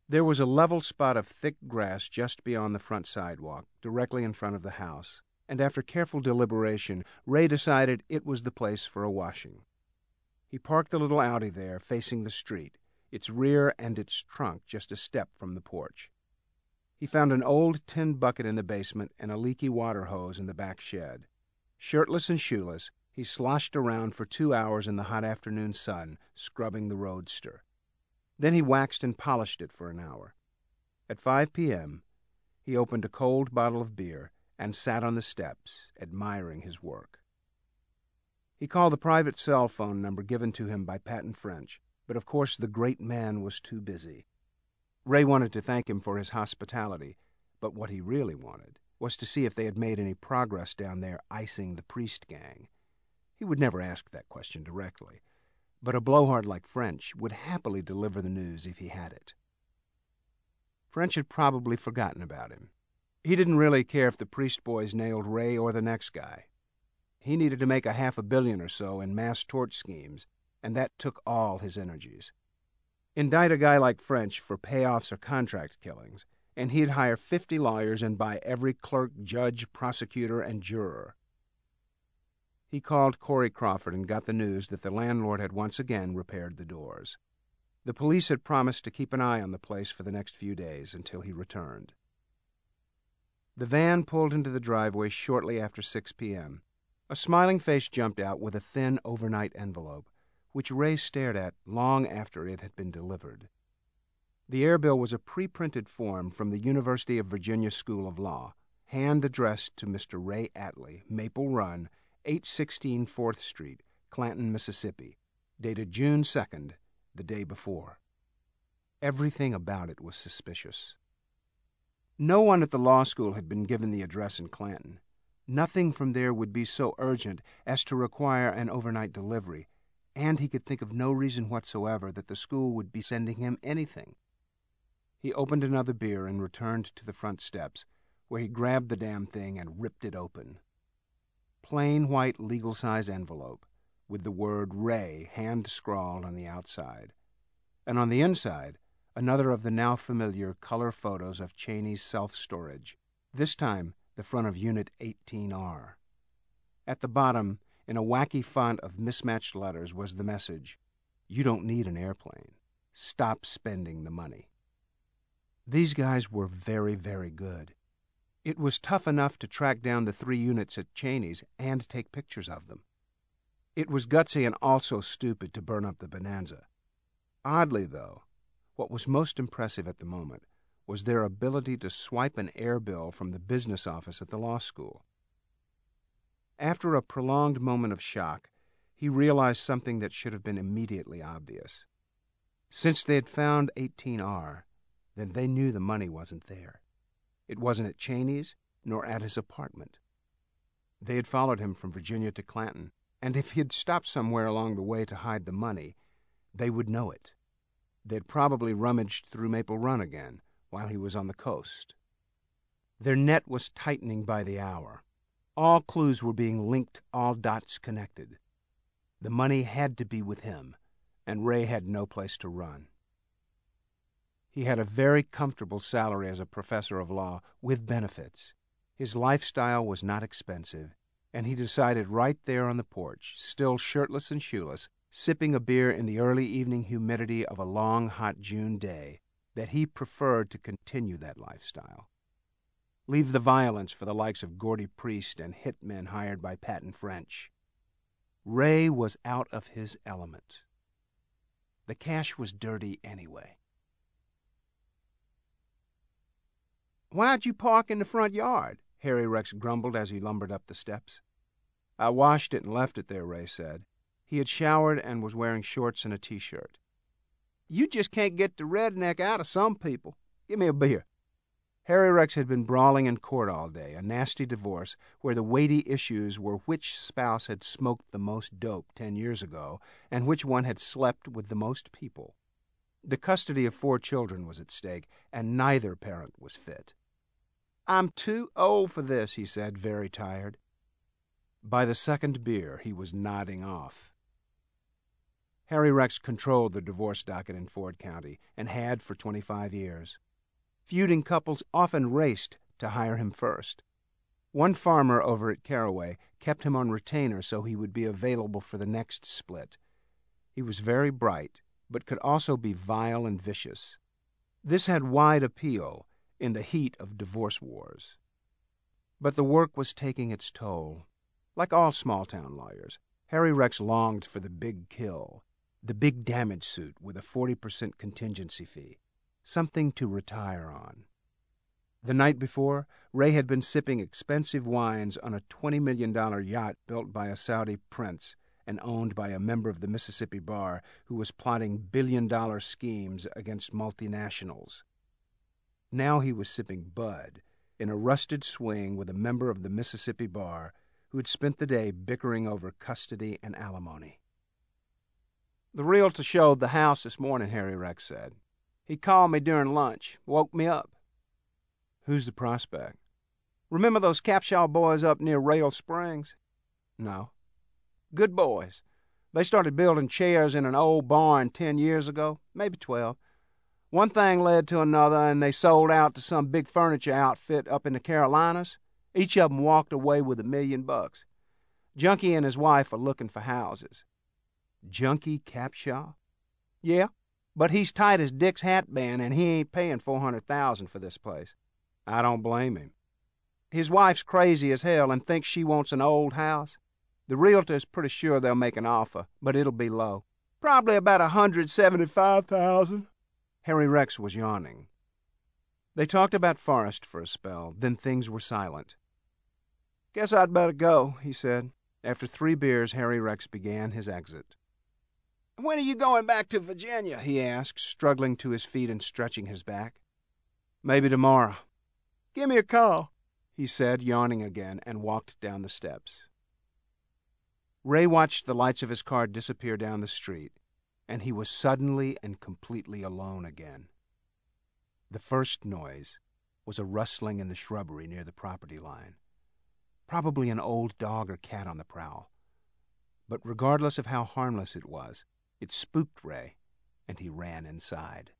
There was a level spot of thick grass just beyond the front sidewalk, directly in front of the house, and after careful deliberation, Ray decided it was the place for a washing. He parked the little Audi there, facing the street, its rear and its trunk just a step from the porch. He found an old tin bucket in the basement and a leaky water hose in the back shed. Shirtless and shoeless, he sloshed around for 2 hours in the hot afternoon sun, scrubbing the roadster. Then he waxed and polished it for an hour. At 5 p.m., he opened a cold bottle of beer and sat on the steps, admiring his work. He called the private cell phone number given to him by Patton French, but of course the great man was too busy. Ray wanted to thank him for his hospitality, but what he really wanted was to see if they had made any progress down there icing the Priest gang. He would never ask that question directly, but a blowhard like French would happily deliver the news if he had it. French had probably forgotten about him. He didn't really care if the Priest boys nailed Ray or the next guy. He needed to make $500 million or so in mass torch schemes, and that took all his energies. Indict a guy like French for payoffs or contract killings, and he'd hire 50 lawyers and buy every clerk, judge, prosecutor, and juror. He called Corey Crawford and got the news that the landlord had once again repaired the doors. The police had promised to keep an eye on the place for the next few days until he returned. The van pulled into the driveway shortly after 6 p.m. A smiling face jumped out with a thin overnight envelope, which Ray stared at long after it had been delivered. The airbill was a pre-printed form from the University of Virginia School of Law, hand-addressed to Mr. Ray Atlee, Maple Run, 816 4th Street, Clanton, Mississippi, dated June 2nd, the day before. Everything about it was suspicious. No one at the law school had been given the address in Clanton. Nothing from there would be so urgent as to require an overnight delivery, and he could think of no reason whatsoever that the school would be sending him anything. He opened another beer and returned to the front steps, where he grabbed the damn thing and ripped it open. Plain white legal-size envelope, with the word Ray hand-scrawled on the outside. And on the inside, another of the now familiar color photos of Cheney's self-storage, this time the front of Unit 18R. At the bottom, in a wacky font of mismatched letters, was the message, "You don't need an airplane. Stop spending the money." These guys were very, very good. It was tough enough to track down the 3 units at Cheney's and take pictures of them. It was gutsy and also stupid to burn up the Bonanza. Oddly, though, what was most impressive at the moment was their ability to swipe an airbill from the business office at the law school. After a prolonged moment of shock, he realized something that should have been immediately obvious. Since they had found 18R, then they knew the money wasn't there. It wasn't at Cheney's, nor at his apartment. They had followed him from Virginia to Clanton, and if he had stopped somewhere along the way to hide the money, they would know it. They'd probably rummaged through Maple Run again while he was on the coast. Their net was tightening by the hour. All clues were being linked, all dots connected. The money had to be with him, and Ray had no place to run. He had a very comfortable salary as a professor of law, with benefits. His lifestyle was not expensive, and he decided right there on the porch, still shirtless and shoeless, sipping a beer in the early evening humidity of a long, hot June day, that he preferred to continue that lifestyle. Leave the violence for the likes of Gordy Priest and hitmen hired by Patton French. Ray was out of his element. The cash was dirty anyway. "Why'd you park in the front yard?" Harry Rex grumbled as he lumbered up the steps. "I washed it and left it there," Ray said. He had showered and was wearing shorts and a T-shirt. "You just can't get the redneck out of some people. Give me a beer." Harry Rex had been brawling in court all day, a nasty divorce where the weighty issues were which spouse had smoked the most dope 10 years ago and which one had slept with the most people. The custody of 4 children was at stake, and neither parent was fit. "I'm too old for this," he said, very tired. By the second beer, he was nodding off. Harry Rex controlled the divorce docket in Ford County and had for 25 years. Feuding couples often raced to hire him first. One farmer over at Caraway kept him on retainer so he would be available for the next split. He was very bright, but could also be vile and vicious. This had wide appeal in the heat of divorce wars. But the work was taking its toll. Like all small-town lawyers, Harry Rex longed for the big kill, the big damage suit with a 40% contingency fee, something to retire on. The night before, Ray had been sipping expensive wines on a $20 million yacht built by a Saudi prince and owned by a member of the Mississippi Bar who was plotting billion-dollar schemes against multinationals. Now he was sipping Bud in a rusted swing with a member of the Mississippi Bar who had spent the day bickering over custody and alimony. "The realtor showed the house this morning," Harry Rex said. "He called me during lunch, woke me up." "Who's the prospect?" "Remember those Capshaw boys up near Rail Springs?" "No." "Good boys. They started building chairs in an old barn 10 years ago, maybe 12. One thing led to another, and they sold out to some big furniture outfit up in the Carolinas. Each of them walked away with $1 million. Junkie and his wife are looking for houses." "Junkie Capshaw?" "Yeah, but he's tight as Dick's hat band, and he ain't paying $400,000 for this place." "I don't blame him." "His wife's crazy as hell and thinks she wants an old house. The realtor's pretty sure they'll make an offer, but it'll be low. Probably about $175,000. Harry Rex was yawning. They talked about Forrest for a spell, then things were silent. "Guess I'd better go," he said. After 3 beers, Harry Rex began his exit. "When are you going back to Virginia?" he asked, struggling to his feet and stretching his back. "Maybe tomorrow." "Give me a call," he said, yawning again, and walked down the steps. Ray watched the lights of his car disappear down the street, and he was suddenly and completely alone again. The first noise was a rustling in the shrubbery near the property line. Probably an old dog or cat on the prowl. But regardless of how harmless it was, it spooked Ray, and he ran inside.